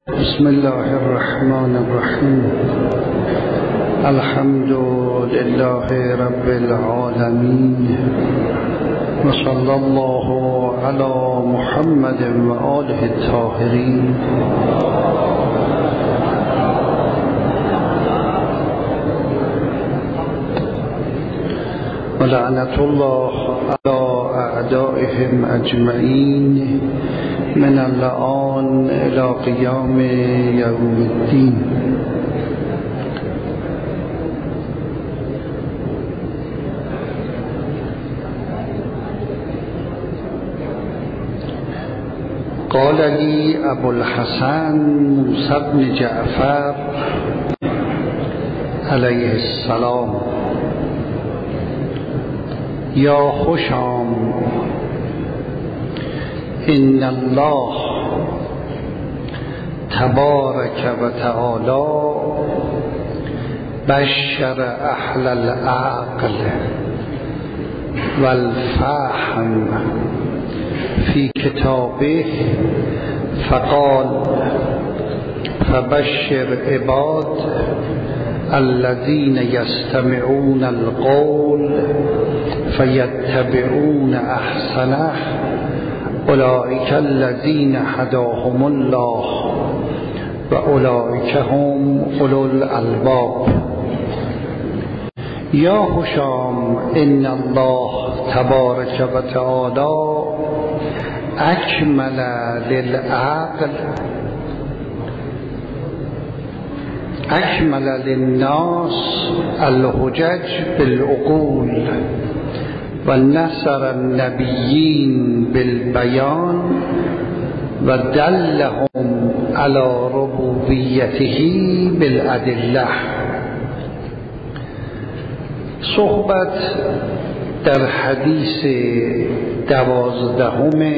بسم الله الرحمن الرحیم. الحمد لله رب العالمین و صلی الله علی محمد و آله الطاهرین. و لعنت الله علی اعدائهم اجمعین من الآن الى قیام یوم الدین. قال لي ابو الحسن موسى بن جعفر علیه السلام: یا خوشام، ان الله تبارک و تعالی بشر اهل العقل والفهم فی کتابه فقال: فبشر عباد الذين يستمعون القول فيتبعون احسنه اولئک الذین هداهم الله و اولئک هم اولو الالباب. یا هشام، ان الله تبارک و تعالی اکمل للعقل اکمل للناس الحجج بالعقول و نصر النبیین بالبیان و دلهم علی ربوبیته بالادله. صحبت در حدیث 12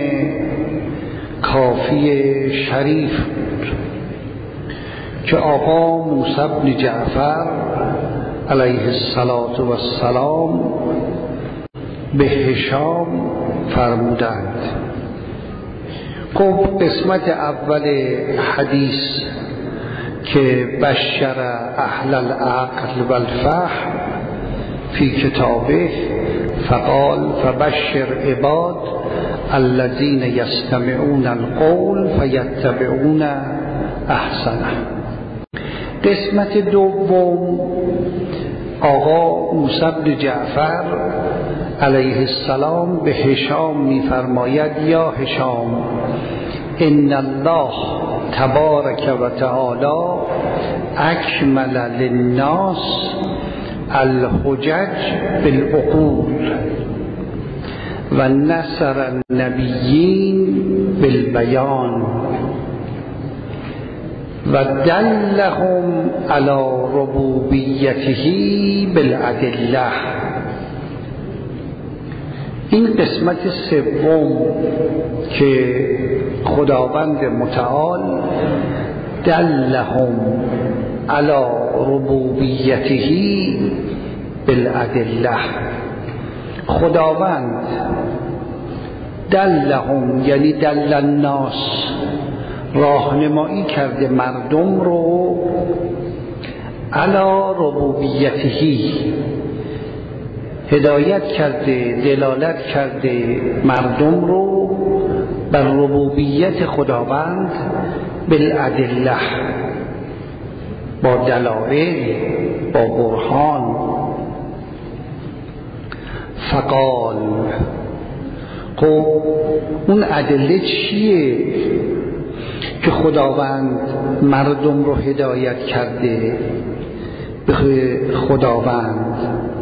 کافی شریف بود که آقا موسی بن جعفر علیه السلام به هشام فرمودند. خب قسمت اول حدیث که بشر اهل العقل والفهم فی کتابه فقال فبشر عباد الذین یستمعون القول فیتبعون احسنه. قسمت دوم آقا موسی بن جعفر علیه السلام به هشام می‌فرماید: یا هشام، ان الله تبارک و تعالی اکمل للناس الحجج بالعقول و نصر النبیین بالبیان و دلهم علی ربوبیته بالادله. این قسمت سوم که خداوند متعال دلهم علی ربوبیته بالادله، خداوند دلهم یعنی دل الناس، راهنمایی کرده مردم رو علی ربوبیته، هدایت کرده، دلالت کرده مردم رو بر ربوبیت خداوند بالادله، با دلایل، با برهان. فقال، خب اون ادله چیه که خداوند مردم رو هدایت کرده به خداوند؟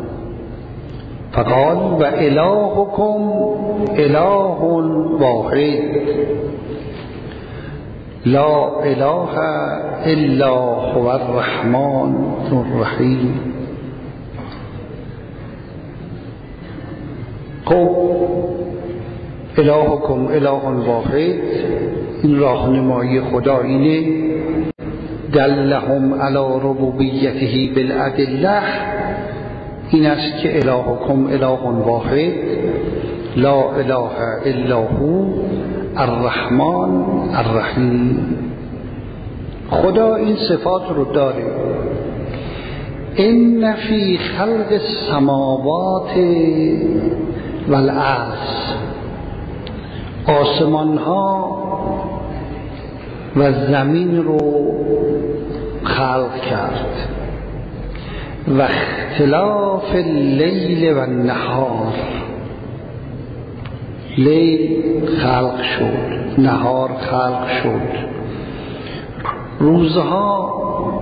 فقال و الهکم اله واحد لا اله الا هو الرحمن الرحیم. خب الهکم اله واحد، این راهنمایی خدا اینه. دلهم علی ربوبیته بالادله، این است که الهکم اله واحد لا اله الا هو الرحمن الرحیم. خدا این صفات رو داره. ان فی خلق السماوات والارض، آسمان ها و زمین رو خلق کرد. و اختلاف اللیل و النهار، لیل خلق شد، نهار خلق شد. روزها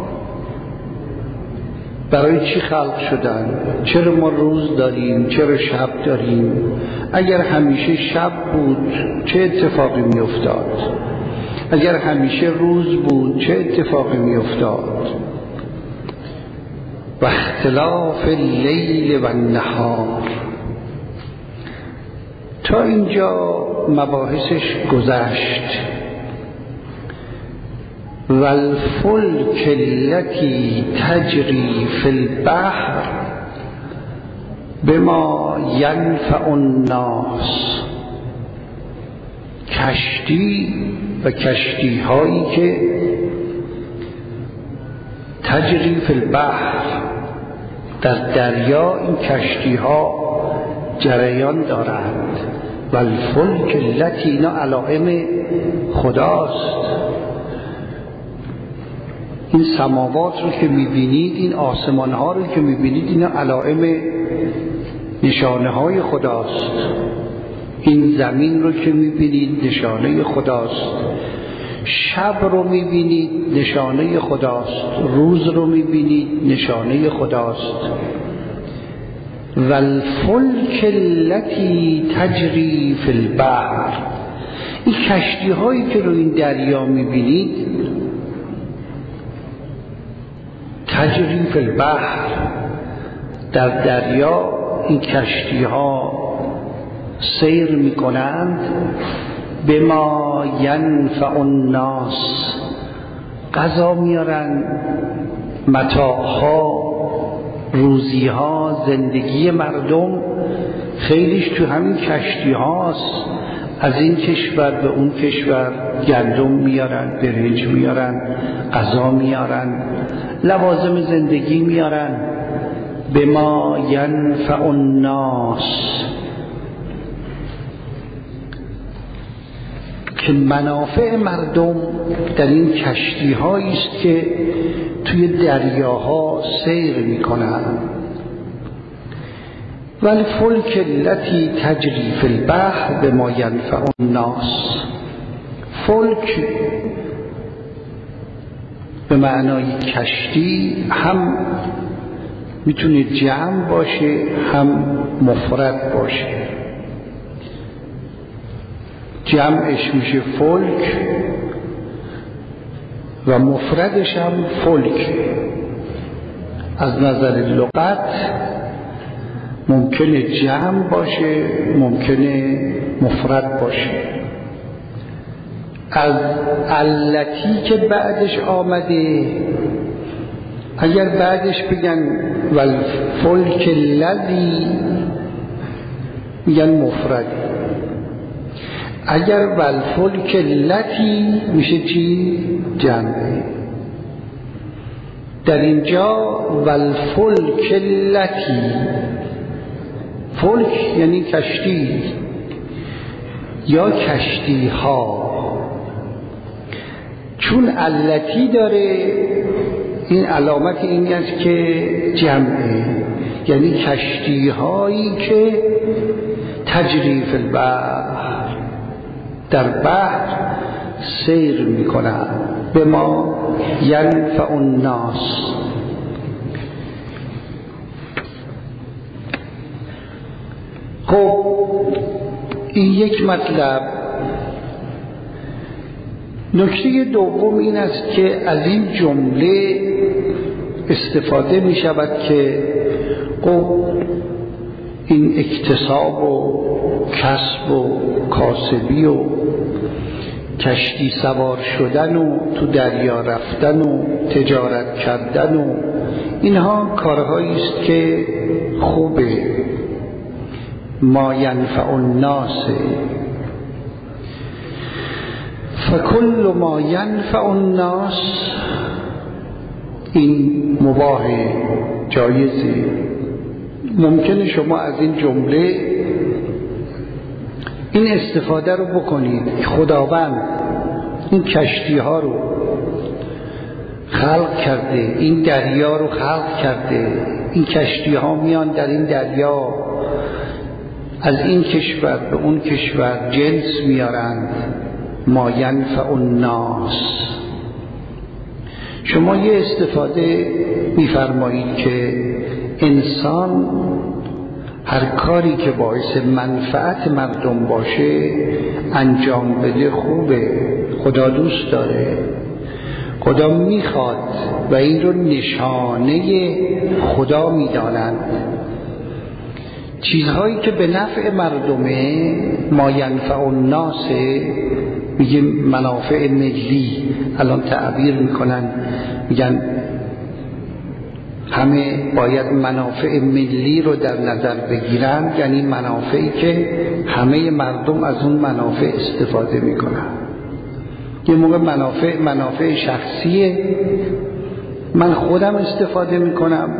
برای چی خلق شدن؟ چرا ما روز داریم؟ چرا شب داریم؟ اگر همیشه شب بود چه اتفاقی می افتاد؟ اگر همیشه روز بود چه اتفاقی می افتاد؟ و اختلاف اللیل و النهار. تا اینجا مباحثش گذشت. والفلک التي تجری فی البحر بما ینفع الناس، کشتی و کشتی هایی که تجری فی البحر، در دریا این کشتی ها جریان دارند. والفلک التي، اینا علائم خداست. این سماوات رو که میبینید، این آسمان ها رو که میبینید، اینا علائم نشانه های خداست. این زمین رو که میبینید نشانه خداست. شب رو میبینید نشانه خداست. روز رو میبینید نشانه خداست. والفلک التي تجری فی البحر، این کشتی هایی که رو این دریا میبینید، تجری فی البحر، در دریا این کشتی ها سیر میکنند. بما ینفع الناس، غذا میارن، متاعها، روزیها، زندگی مردم خیلیش تو همین کشتی هاست. از این کشور به اون کشور گندم میارن، برنج میارن، غذا میارن، لوازم زندگی میارن. بما ینفع الناس، که منافع مردم در این کشتی هایی است که توی دریاها سیر میکنند. والفلک التي تجری فی البحر بما ینفع الناس. فلک به معنای کشتی هم میتونه جمع باشه هم مفرد باشه. جمعش میشه فلک و مفردش هم فلک. از نظر لغت ممکنه جمع باشه، ممکنه مفرد باشه. از التی که بعدش آمده، اگر بعدش بگن والفلک الذی، میگن مفرد. اگر والفلک التی میشه چی؟ جمعه. در اینجا والفلک التی، فلک یعنی کشتی یا کشتی ها. چون التی داره، این علامت این است که جمعه، یعنی کشتی هایی که تجری فی البحر، در بحر سیر میکنن. به ما ینفع الناس. خب این یک مطلب. نکته دوم این است که از این جمله استفاده می شود که این اکتساب و کسب و کاسبی و کشتی سوار شدن و تو دریا رفتن و تجارت کردن و اینها کارهایی است که خوبه. ما ینفع الناس. فکل ما ینفع الناس، این مباح جایزه. ممکنه شما از این جمله این استفاده رو بکنید. خداوند این کشتی ها رو خلق کرده، این دریا رو خلق کرده، این کشتی ها میان در این دریا از این کشور به اون کشور جنس میارند. ما ینفع الناس. شما یه استفاده میفرمایید که انسان هر کاری که باعث منفعت مردم باشه انجام بده خوبه. خدا دوست داره، خدا میخواد و این رو نشانه خدا میدانند. چیزهایی که به نفع مردمه، ما ینفع الناس، میگه منافع ملی. الان تعبیر میکنن میگن همه باید منافع ملی رو در نظر بگیرن، یعنی منافعی که همه مردم از اون منافع استفاده میکنن. یه موقع منافع شخصیه، من خودم استفاده میکنم.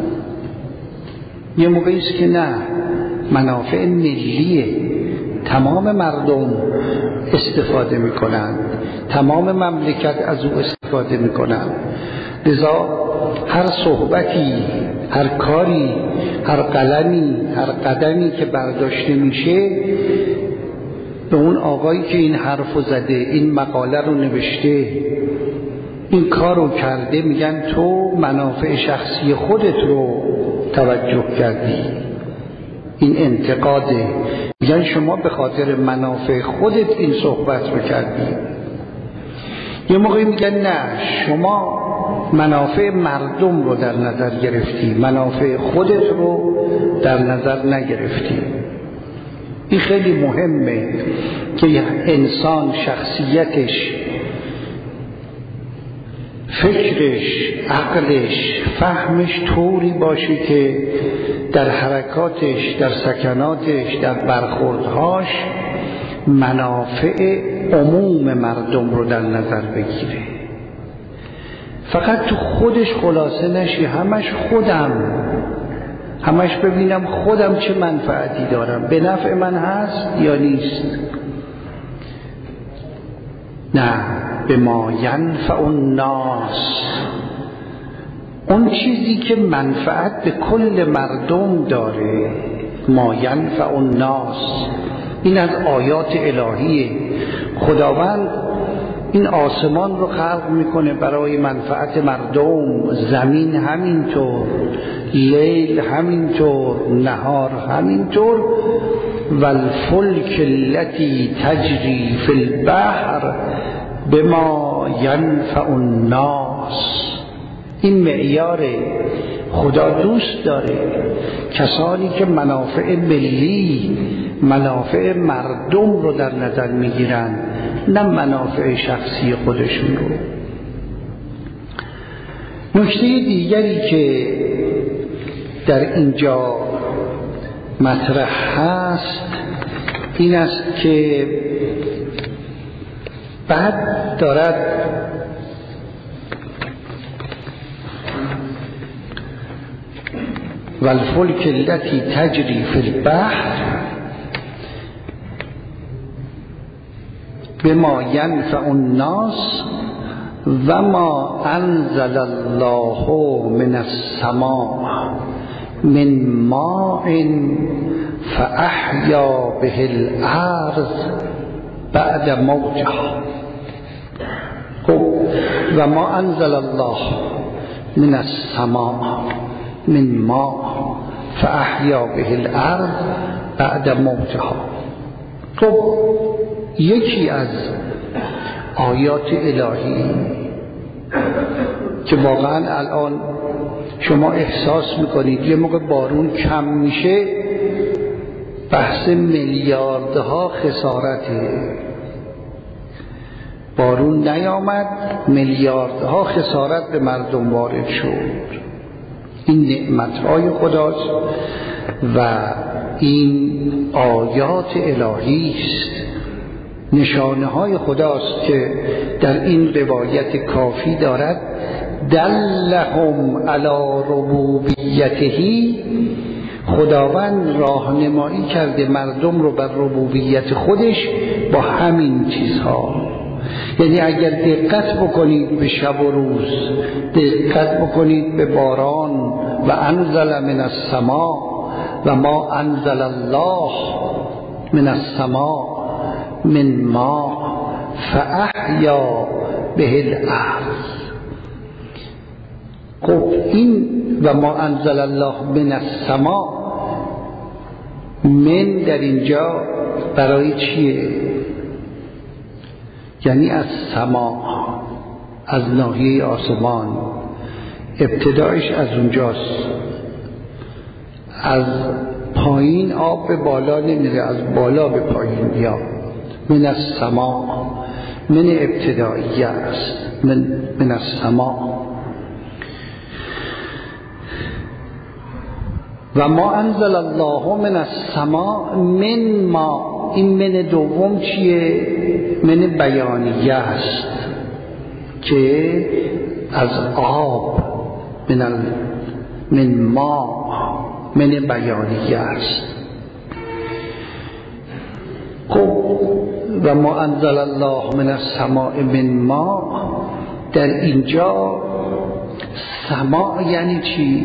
یه موقعی است که نه، منافع ملیه، تمام مردم استفاده میکنن، تمام مملکت از او استفاده میکنن. لذا هر صحبتی، هر کاری، هر قدمی که برداشته میشه، به اون آقایی که این حرفو زده، این مقاله رو نوشته، این کارو کرده، میگن تو منافع شخصی خودت رو توجه کردی. این انتقاده. میگن شما به خاطر منافع خودت این صحبت رو کردی. یه موقعی میگن نه، شما منافع مردم رو در نظر گرفتی، منافع خودت رو در نظر نگرفتی. این خیلی مهمه که انسان شخصیتش، فکرش، عقلش، فهمش طوری باشه که در حرکاتش، در سکناتش، در برخوردهاش منافع عموم مردم رو در نظر بگیره. فقط تو خودش خلاصه نشی، همش ببینم خودم چه منفعتی دارم، به نفع من هست یا نیست. نه، به ما ینفع الناس، اون چیزی که منفعت به کل مردم داره. ما ینفع الناس، این از آیات الهیه. خداوند این آسمان رو خلق میکنه برای منفعت مردم، زمین همینطور، لیل همینطور، نهار همینطور. والفلک التي تجری فی البحر بما ینفع الناس. این معیاره. خدا دوست داره کسانی که منافع ملی، منافع مردم رو در نظر میگیرن، نه منافع شخصی خودشون رو. نکته دیگری که در اینجا مطرح هست این است که بعد دارد والفلک التي تجری فی البحر بما ینفع الناس و ما انزل الله من السماء من ماء فاحیا به الارض بعد موتها. و ما انزل الله من السماء من ماء فاحیا به الارض بعد موتها. خب یکی از آیات الهی که واقعا الان شما احساس میکنید یه موقع بارون کم میشه، بحث میلیاردها خسارته. بارون نیامد، میلیاردها خسارت به مردم وارد شد. این نعمتهای خداست و این آیات الهی است نشانه های خداست که در این روایت کافی دارد دلهم علی ربوبیته، خداوند راهنمایی کرده مردم رو بر ربوبیت خودش با همین چیزها. یعنی اگر دقت بکنید به شب و روز، دقت بکنید به باران و انزل من السماء و ما انزل الله من السماء من ماء فاحیا به الارض. خب این و ما انزل الله من السماء، من در اینجا برای چیه؟ یعنی از سما، از ناحیه آسمان، ابتدایش از اونجاست. از پایین آب به بالا نمیره، از بالا به پایین میاد. من السما، من ابتداییه است، من السما. و ما انزل الله من السماء من ما، این من دوم چیه؟ من بیانیه است که از آب، من ما، من بیانیه است. خب و ما انزل الله من السماء من ما، در اینجا سما یعنی چی؟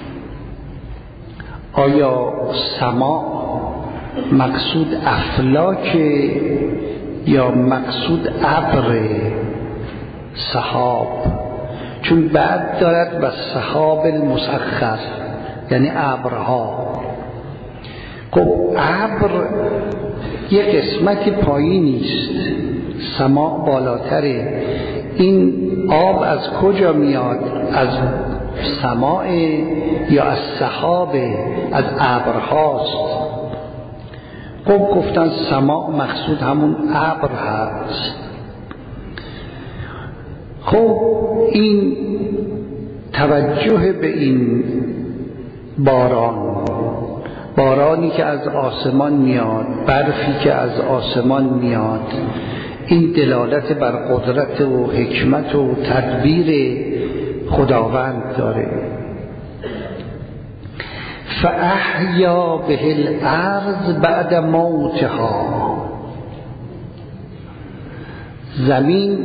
آیا سما مقصود افلاک یا مقصود ابر سحاب؟ چون بعد دارد و سحاب المسخر، یعنی ابرها. خب ابر یک قسمت پایینی است، سما بالاتره. این آب از کجا میاد؟ از سماء یا از سحاب، از ابرهاست. خب گفتن سما مقصود همون ابر هست. خب این توجه به این بارانی که از آسمان میاد، برفی که از آسمان میاد، این دلالت بر قدرت و حکمت و تدبیر خداوند داره. فاحیا به الارض بعد موتها، زمین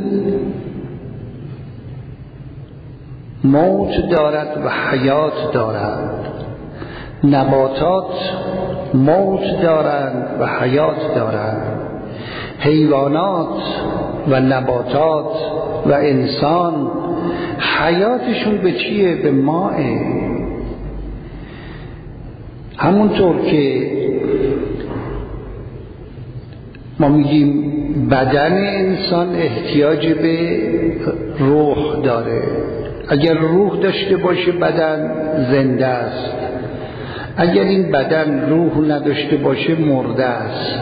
موت دارد و حیات دارد، نباتات موت دارند و حیات دارند، حیوانات و نباتات و انسان حیاتشون به چیه؟ به ماء. همونطور که ما میگیم بدن انسان احتیاج به روح داره، اگر روح داشته باشه بدن زنده است، اگر این بدن روح نداشته باشه مرده است.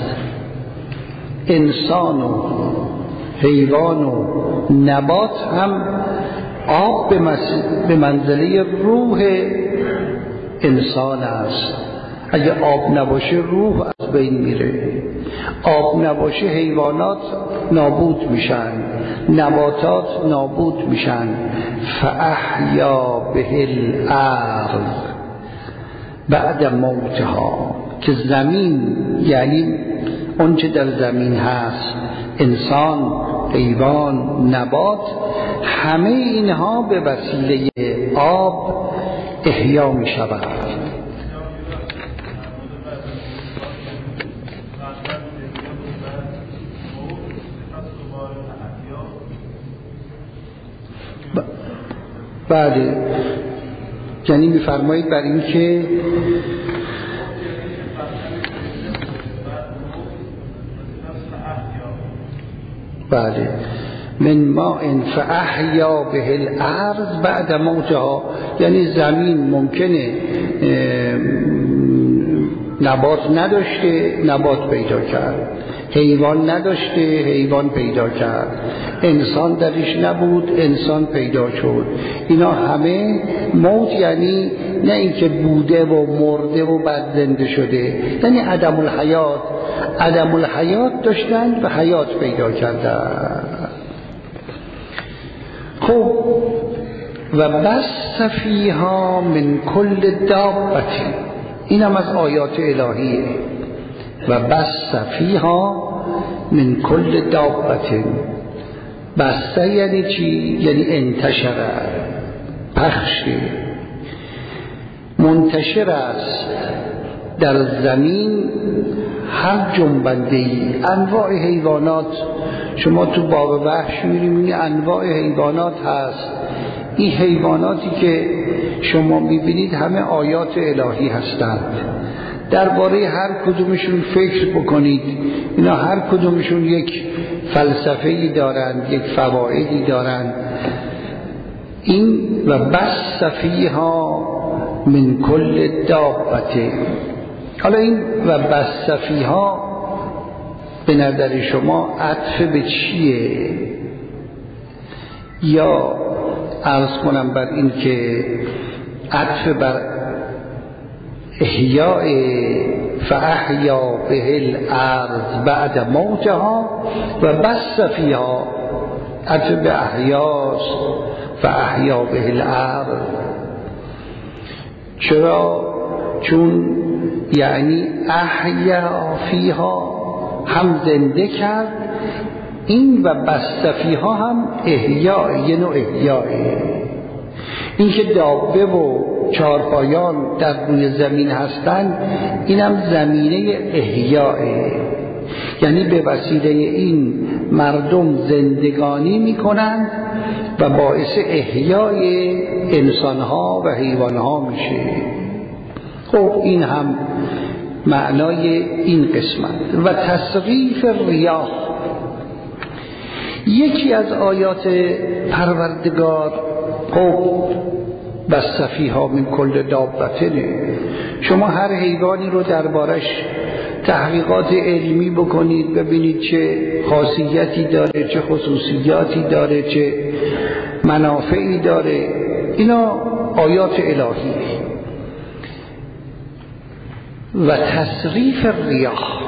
انسان و حیوان و نبات هم آب به منزله روح انسان است. اگه آب نباشه روح از بین میره، آب nabاشه حیوانات نابود میشن، نباتات نابود میشن. فاحیا به الارض بعد موتها، که زمین یعنی اونچه در زمین هست، انسان، حیوان، نبات، همه اینها به وسیله آب احیا می شود. بله، یعنی می‌فرمایید بر این که بله من ماء فاحیا به الارض بعد موتها، یعنی زمین ممکنه نبات نداشته، نبات پیدا کرد، حیوان نداشته، حیوان پیدا کرد. انسان درش نبود، انسان پیدا شد. اینا همه موت، یعنی نه اینکه بوده و مرده و بعد زنده شده، یعنی عدم الحیات. عدم الحیات داشتند و حیات پیدا کردند. خب و بث فیها من کل دابة، اینم از آیات الهیه. و بث فیها من کل دابة. بث یعنی چی؟ یعنی انتشر، پخش، منتشر است در زمین هر جنبنده‌ای. انواع حیوانات، شما تو باب وحش می‌بینید انواع حیوانات هست. این حیواناتی که شما می‌بینید همه آیات الهی هستند. درباره هر کدومشون فکر بکنید. اینا هر کدومشون یک فلسفه‌ای دارند، یک فوایدی دارند. این و بث فیها من کل دابة. حالا این و بث فیها به نظر شما عطف به چیه؟ یا عرض کنم بر این که عطف بر احیاء فاحیا به الارض بعد موتها و بث فیها عطف به احیاست، فاحیا به الارض. چرا؟ چون یعنی احیا فیها هم زنده کرد، این و بث فیها هم احیا، یه نوع احیائه. این که دابه و چارپایان در روی زمین هستند، اینم زمینه احیائه. یعنی به وسیله این مردم زندگانی میکنند و باعث احیای انسانها و حیوانها میشه. خب این هم معنای این قسمت. و تصریف الریاح، یکی از آیات پروردگار. خب بث فیها من کل دابة، شما هر حیوانی رو دربارش تحقیقات علمی بکنید، ببینید چه خاصیتی داره، چه خصوصیاتی داره، چه منافعی داره. اینا آیات الهی. و تصریف الریاح،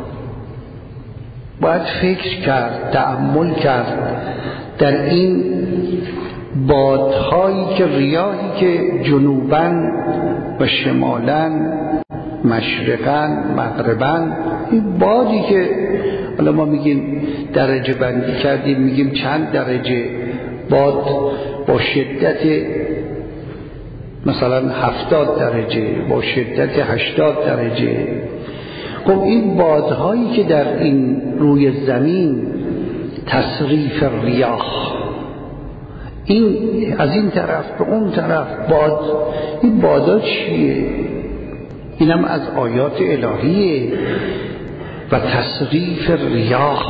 باید فکر کرد، تأمل کرد در این بادهایی که ریاحی که جنوباً و شمالاً، مشرقاً مغرباً، این بادی که حالا ما میگیم درجه بندی کردیم، میگیم چند درجه باد با شدت مثلا 70 درجه، با شدت 80 درجه. خب این بادهایی که در این روی زمین، تصریف ریاح، این از این طرف به اون طرف باد، این بادا چیه؟ اینم از آیات الهیه. و تصریف ریاح،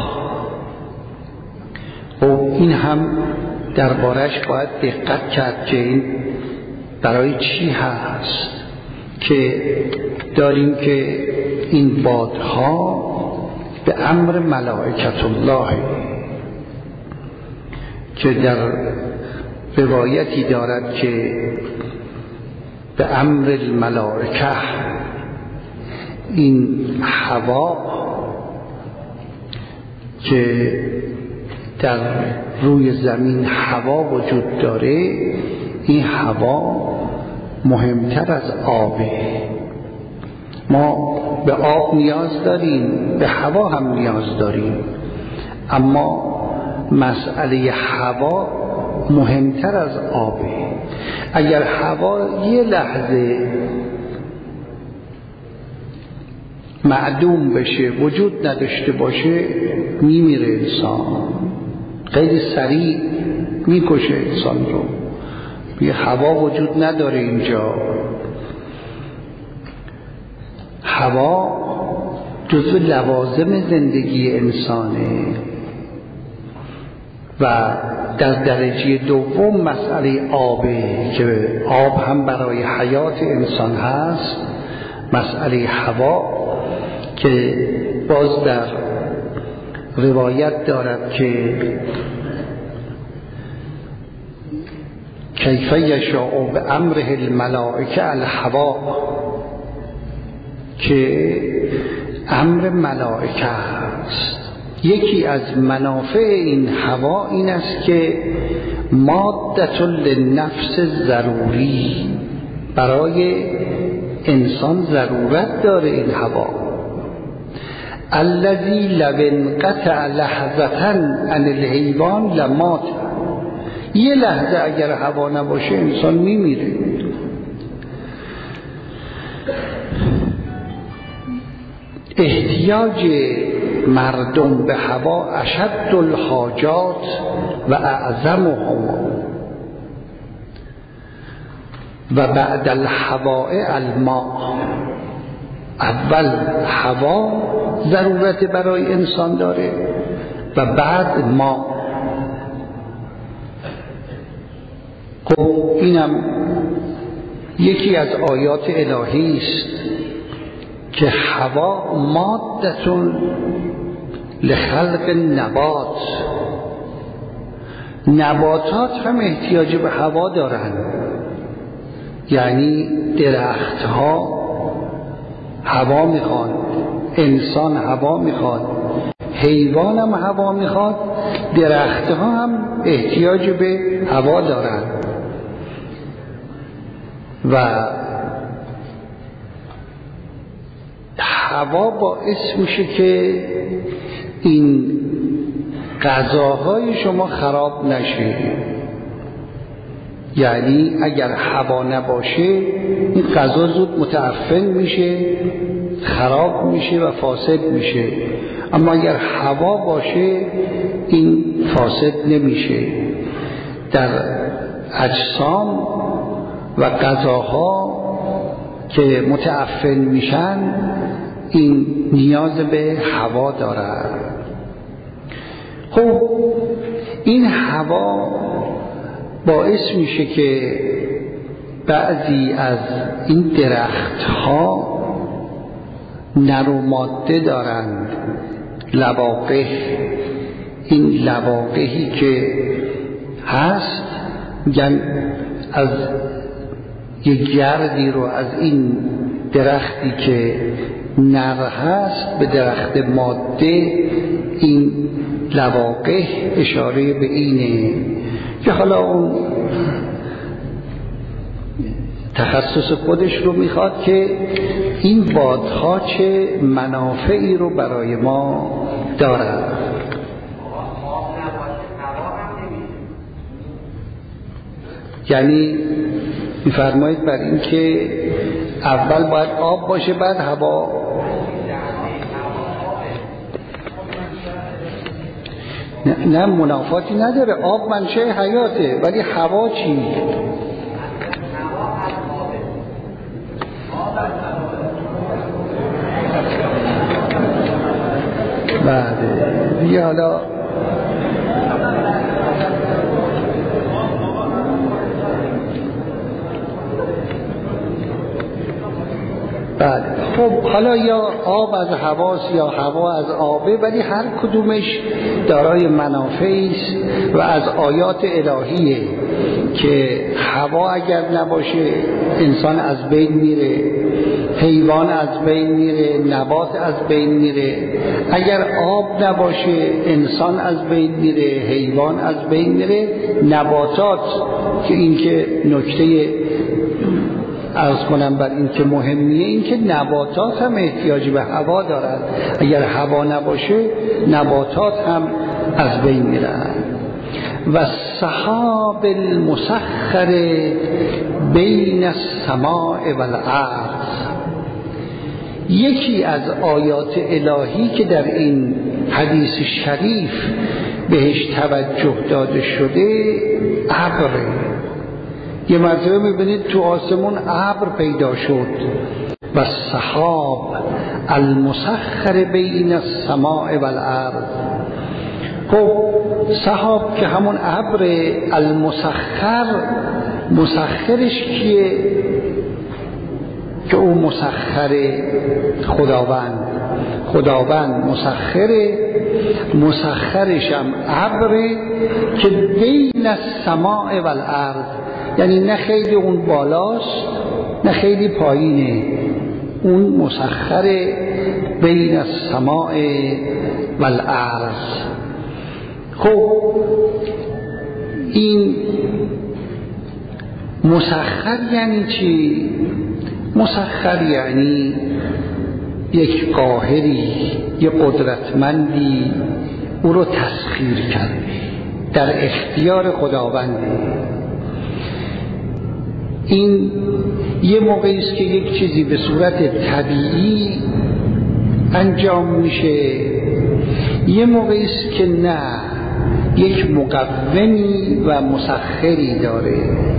و این هم دربارش باید دقت کرد که این برای چی هست که داریم که این بادها به امر ملائکت الله، که در روایتی دارد که به امر الملائکه، این هوا که در روی زمین هوا وجود داره، این هوا مهمتر از آبه. ما به آب نیاز داریم، به هوا هم نیاز داریم، اما مسئله هوا مهمتر از آبه. اگر هوا یه لحظه معدوم بشه، وجود نداشته باشه، میمیره انسان، خیلی سریع میکشه انسان رو. یه هوا وجود نداره اینجا. هوا جزو لوازم زندگی انسانه و در درجه دوم مسئله آبه که آب هم برای حیات انسان هست. مسئله هوا که باز در روایت دارد که کیف یشاء بامره الملائکه الهوا، که امر ملائکه است. یکی از منافع این هوا این است که مادة للنفس ضروری، برای انسان ضرورت داره این هوا. الذی لو انقطع لحظة عن الحیوان لمات، یه لحظه اگر هوا نباشه انسان میمیره. احتیاج مردم به هوا اشد الحاجات و اعظمهم و بعد الهواء الماء. اول هوا ضرورت برای انسان داره و بعد ما. خب اینم یکی از آیات الهی است که هوا مادتون لخلق نبات، نباتات هم احتیاج به هوا دارند. یعنی درختها هوا میخوان، انسان هوا میخواد، حیوان هم هوا میخواد، درختها هم احتیاج به هوا دارند. و هوا باعث میشه که این غذاهای شما خراب نشه. یعنی اگر هوا نباشه این غذا زود متعفن میشه، خراب میشه و فاسد میشه. اما اگر هوا باشه این فاسد نمیشه. در اجسام و غذاها که متعفن میشن این نیاز به هوا دارد. خب این هوا باعث میشه که بعضی از این درختها نر و ماده دارند، لواقح. این لواقحی که هست میگن از یک گردی رو از این درختی که نر هست به درخت ماده، این لواقح اشاره به اینه که حالا اون تخصص خودش رو میخواد که این بادها چه منافعی رو برای ما دارد. یعنی میفرمایید بر این که اول باید آب باشه بعد هوا. نه منافاتی نداره، آب منشأ حیاته، ولی هوا چی؟ دیگه حالا بله. خب حالا یا آب از هواست یا هوا از آبه، ولی هر کدومش دارای منافعی است و از آیات الهیه که هوا اگر نباشه انسان از بین میره، حیوان از بین میره، نبات از بین میره. اگر آب نباشه انسان از بین میره، حیوان از بین میره، نباتات که این که نکته عرض کنم بر این که مهمیه، این که نباتات هم احتیاج به هوا دارند. اگر هوا نباشه نباتات هم از بین میرن. و السحاب المسخر بین السماء والارض، یکی از آیات الهی که در این حدیث شریف بهش توجه داده شده ابره. یه مرتبه میبینید تو آسمون ابر پیدا شد. و السحاب المسخر بین السماء والارض. خب سحاب که همون ابر المسخر، مسخرش کیه؟ که او مسخر خداوند. خداوند مسخرش هم ابره که بین السماء و الارض، یعنی نه خیلی اون بالاست نه خیلی پایینه، اون مسخر بین السماء و الارض. خب این مسخر یعنی چی؟ مسخر یعنی یک قاهری، یک قدرتمندی او رو تسخیر کرده، در اختیار خداونده. این یه موقعی است که یک چیزی به صورت طبیعی انجام میشه، یه موقعی است که نه، یک مقومی و مسخری داره.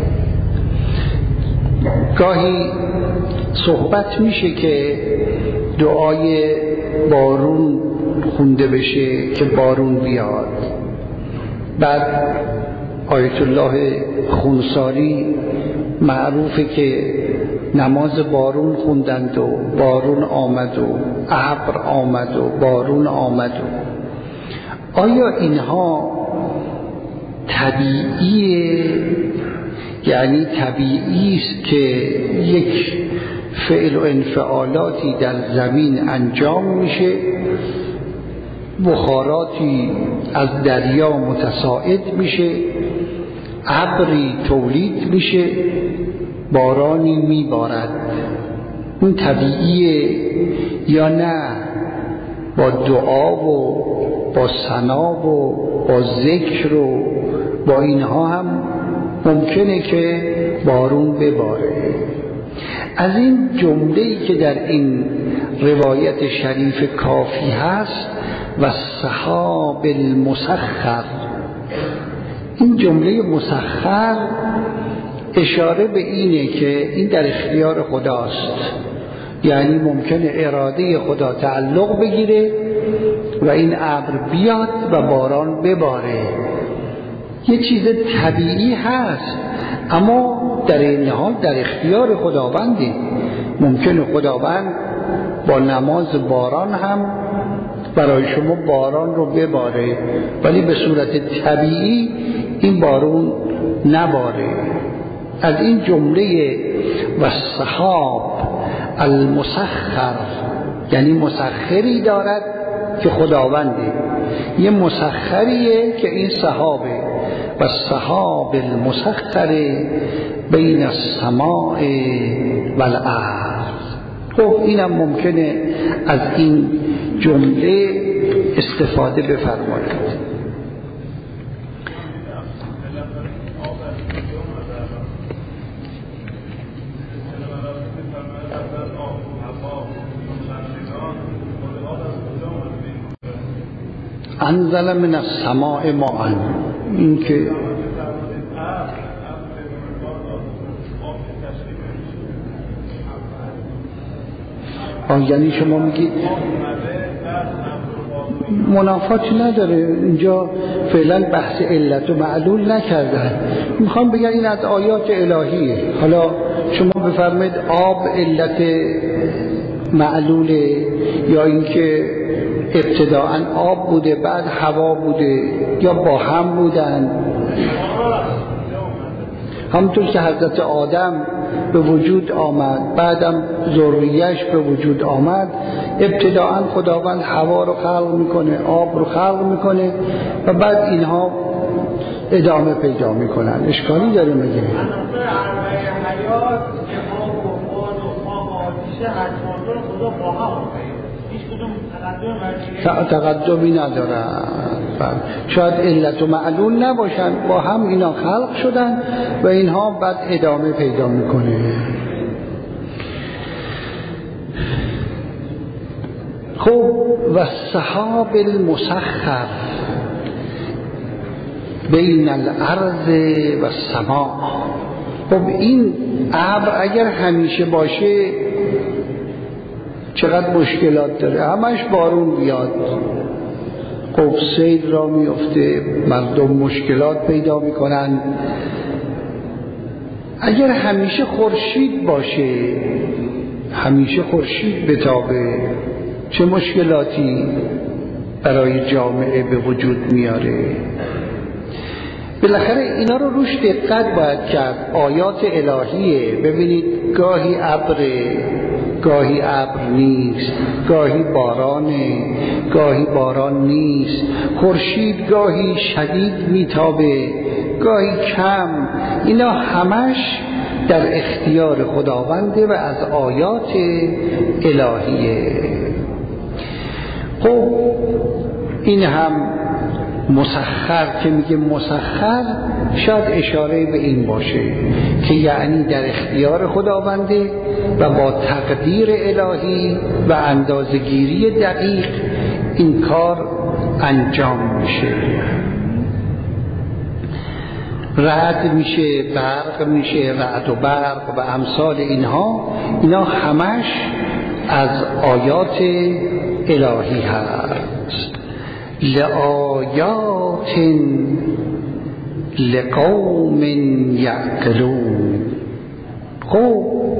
گاهی صحبت میشه که دعای بارون خونده بشه که بارون بیاد. بعد آیت الله خونساری معروفه که نماز بارون خوندند و بارون آمد و ابر آمد و بارون آمد. آیا اینها طبیعیه؟ یعنی طبیعی است که یک فعل و انفعالاتی در زمین انجام میشه، بخاراتی از دریا متصاعد میشه، ابری تولید میشه، بارانی میبارد، این طبیعیه یا نه با دعا و با ثنا و با ذکر و با اینها هم ممکنه که بارون بباره؟ از این جمله‌ای که در این روایت شریف کافی هست و السحاب المسخر، این جمله مسخر اشاره به اینه که این در اختیار خداست، یعنی ممکنه اراده خدا تعلق بگیره و این ابر بیاد و باران بباره. یه چیز طبیعی هست اما در این حال در اختیار خداونده. ممکنه خداوند با نماز باران هم برای شما باران رو بباره، ولی به صورت طبیعی این بارون نباره. از این جمله و السحاب المسخر، یعنی مسخری دارد که خداونده، یه مسخریه که این سحابه و السحاب المسخر بین السماء و الارض. خب اینم ممکنه از این جمله استفاده بفرمایید. انزل من السماء ماء، این که یعنی شما میگید منافاتی نداره، اینجا فعلا بحث علت و معلول نکردن، میخوام بگم این از آیات الهیه. حالا شما بفرمایید آب علت معلوله یا اینکه ابتداعا آب بوده بعد هوا بوده یا با هم بودن. همونطور که حضرت آدم به وجود آمد بعدم ذریه‌اش به وجود آمد، ابتداعا خداوند هوا رو خلق میکنه، آب رو خلق میکنه و بعد اینها ادامه پیدا میکنن. اشکالی داره مگه؟ تقدمی ندارن، شاید علت و معلول نباشن، با هم اینا خلق شدن و اینها بعد ادامه پیدا میکنه. خب و السحاب المسخر بین الارض و السماء. خب این ابر اگر همیشه باشه چقدر مشکلات داره، همش بارون بیاد، خب سیل را میفته، مردم مشکلات پیدا میکنن. اگر همیشه خورشید باشه، همیشه خورشید بتابه، چه مشکلاتی برای جامعه به وجود میاره. بالاخره اینا رو روش دقت باید کرد. آیات الهیه. ببینید گاهی ابره، گاهی ابر نیست، گاهی بارانه، گاهی باران نیست، خورشید گاهی شدید میتابه، گاهی کم. اینا همش در اختیار خداونده و از آیات الهیه. خب این هم مسخر که میگه مسخر، شاید اشاره به این باشه که یعنی در اختیار خداونده و با تقدیر الهی و اندازه‌گیری دقیق این کار انجام میشه. رعد میشه، برق میشه، رعد و برق و امثال اینا همش از آیات الهی هست. لآیات لقوم یعقلون. خب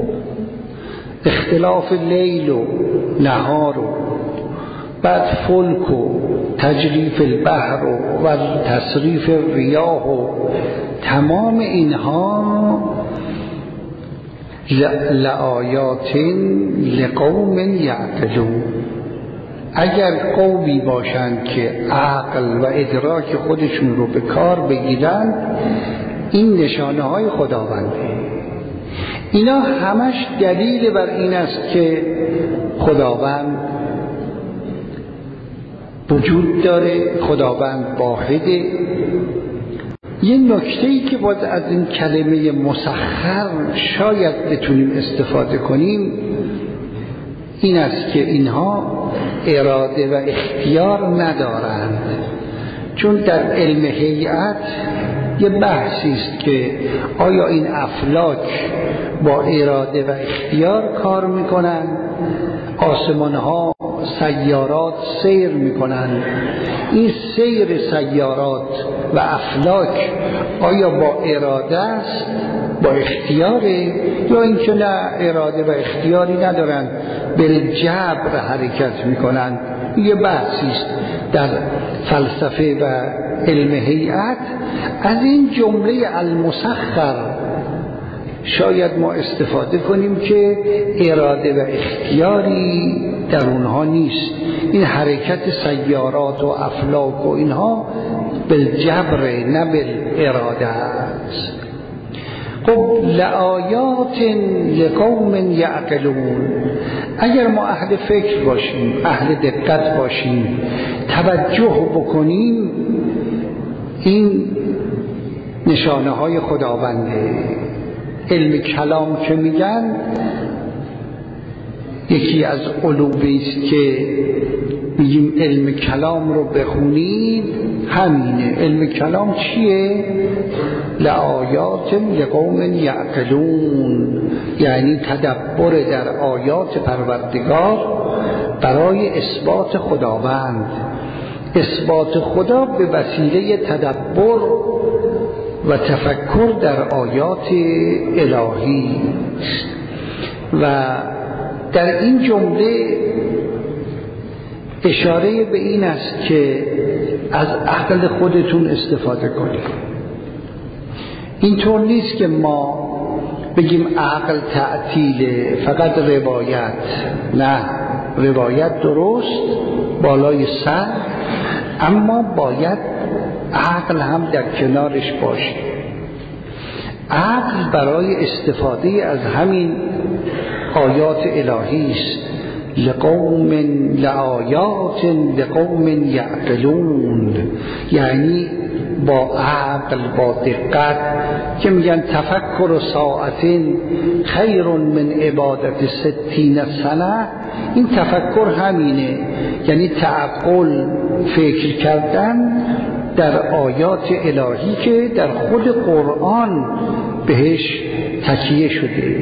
اختلاف لیل و نهار و بعد فلک و تجریف البحر و تصریف الریاح و تمام اینها لآیات لقوم یعقلون. اگر قومی باشند که عقل و ادراک خودشون رو به کار بگیرند، این نشانه های خداونده. اینا همش دلیل بر این است که خداوند وجود داره، خداوند واحده. یه نکته‌ای که باید از این کلمه مسخر شاید بتونیم استفاده کنیم این است که اینها اراده و اختیار ندارند. چون در علم هیئت یه بحثی است که آیا این افلاک با اراده و اختیار کار میکنن؟ آسمانها، سیارات سیر میکنن. این سیر سیارات و افلاک آیا با اراده است، با اختیاره، یا اینکه نه اراده و اختیاری ندارن، بالجبر حرکت میکنن؟ یه بحثی است در فلسفه و علم هیئت. از این جمله المسخر شاید ما استفاده کنیم که اراده و اختیاری در اونها نیست. این حرکت سیارات و افلاک و اینها بالجبر نه بالاراده است. خب لآیات لقوم یعقلون. اگر ما اهل فکر باشیم، اهل دقت باشیم، توجه بکنیم، این نشانه های خداونده. علم کلام که میگن یکی از علومی است که میگیم علم کلام رو بخونید همینه. علم کلام چیه؟ لآیات لقوم یعقلون، یعنی تدبر در آیات پروردگار برای اثبات خداوند. اثبات خدا به وسیله تدبر و تفکر در آیات الهی است. و در این جمله اشاره به این است که از عقل خودتون استفاده کنید. اینطور نیست که ما بگیم عقل تعطیله، فقط روایت. نه، روایت درست بالای سر، اما باید عقل هم در کنارش باشه. عقل برای استفاده از همین آیات الهی است. لقوم لآیات لقوم یعقلون، یعنی با عقل، با دقت، که میگن تفکر ساعتین خیر من عبادت 60 سنه. این تفکر همینه، یعنی تعقل، فکر کردن در آیات الهی که در خود قرآن بهش تکیه شده.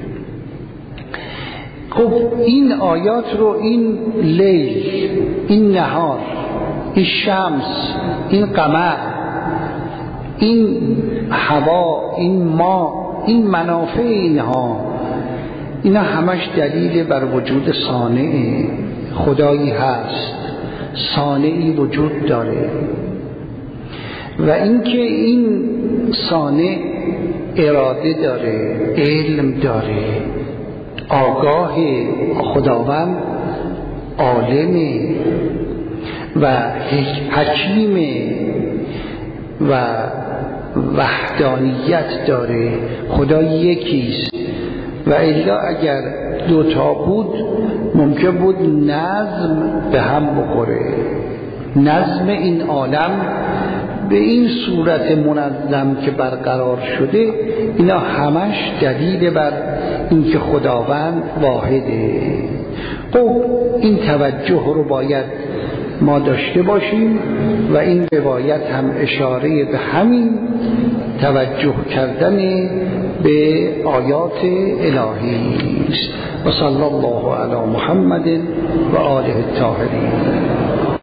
خب این آیات رو، این لیل، این نهار، این شمس، این قمر، این هوا، این ما، این منافع اینا همش دلیل بر وجود صانعه. خدایی هست، صانعی وجود داره و اینکه این صانع اراده داره، علم داره، آگاه، خداوند عالمه و حکیمه و وحدانیت داره، خدا یکیست و الا اگر دوتا بود ممکن بود نظم به هم بخوره. نظم این عالم به این صورت منظم که برقرار شده، اینا همش دلیل بر اینکه خداوند واحده. خب این توجه رو باید ما داشته باشیم و این روایت هم اشاره به همین توجه کردن به آیات الهی است. و صلی الله علی محمد و آله الطاهرین.